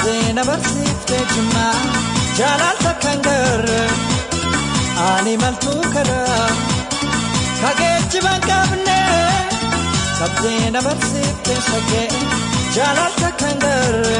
Kabdeen abarsiiftee jimmaa jaalala kan garre ani maltuu karaa kageejjiban qabne. Kabdeen abarsiiftee sagee jaalala kan garre.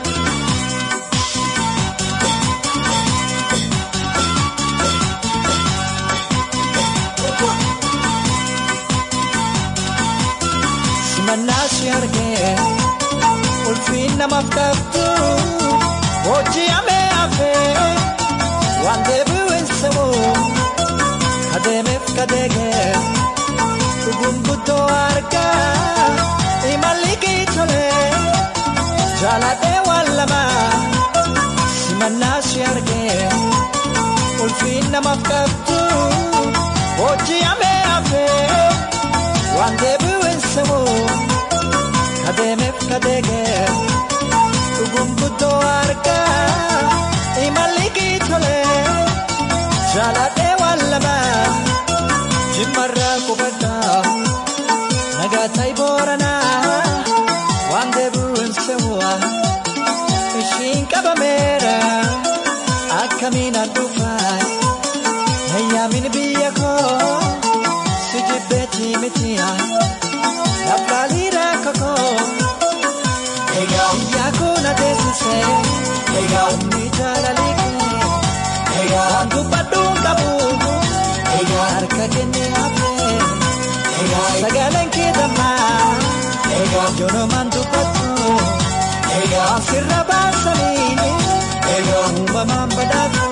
Simannaa argee ulfiin namaaf qabdu hojii amee hafee waan deebi'een sammuu kadeemeef kadeegee dhuguun guddoo argaa imalli kiitolee jaaladhee waan lamaa. Simannaa argee ulfiin namaaf qabdu hojii amee hafee waan deebi'een sammuu kadeemeef kadeegee dhuguun guddoo argaa imalli kiitolee jaaladhee waan lamaa. Jimmarraa qubadhaa nagaa ta'e booranaa waan deebi'een sammuu ishiin qabameera akkamiin adduufaa heyyaamin biyya koo si jibbeetii mitiyaa. Naftalira koko, ya kuna desise, ni jalalike, wantu padunga bubu, arka kene ape, sagalen kidama, jono mantu patu, asirra basani, umama badatu,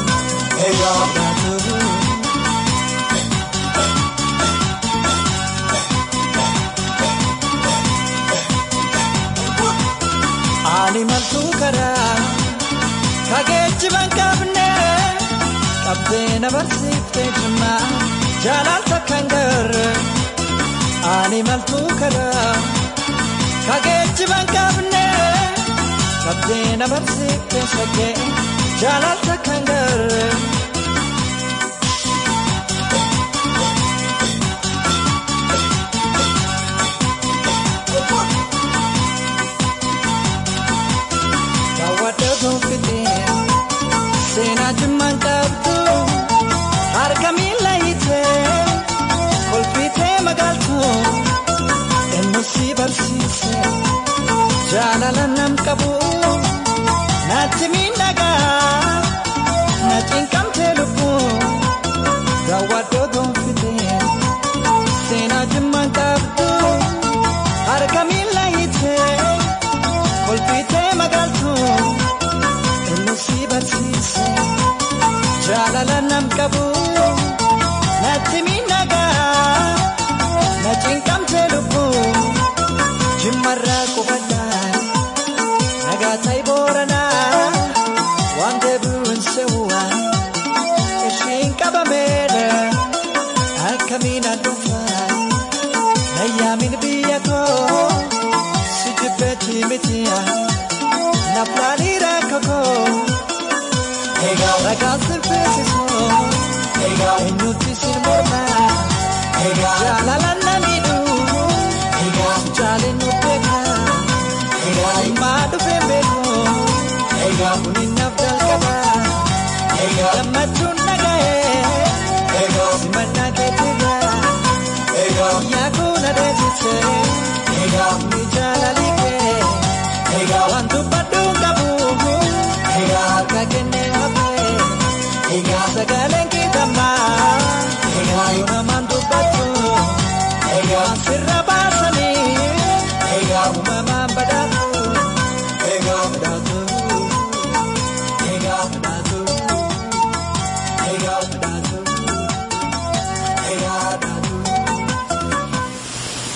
ani maltuu karaa kageejjiban qabne. Kabdeen abarsiiftee jimmaa jaalala kan garre ani maltuu karaa kageejjiban qabne. Kabdeen abarsiiftee sagee jaalala kan garre. Seenaa jimmaan qabdu argamiin layitee kolfitee magaaltuu eenyu si barsiise jaalala nam qabu naatti miidhagaa na cinqamtee lubbuu gaawwadhoo gonfitee. Seenaa jimmaan qabdu argamiin layitee kolfitee magaaltuu eenyu si barsiise jaalala nam qabu naatti miidhagaa na cinqamtee lubbuu. Jimmarraa qubadhaa nagaa ta'e booranaa waan deebi'een sammuu ishiin qabameera akkamiin adduufaa nayyaamin biyya koo si jibbeetii mitiyaa. Naftalira koko, ragaan sirbeessisoo eenyutti sirmormaa jaalala namiidhuu jaaleen nu beekaa himaa dhufeen beekoo kuniin naaf jalqabaa gammachuun nagahee simannaa keetirraa yaa kun adeemsisee ni jaalalikee wantu padunga bubu akka kenne hafe sagalen kidama yona mantu patu asirra basani umama badatu.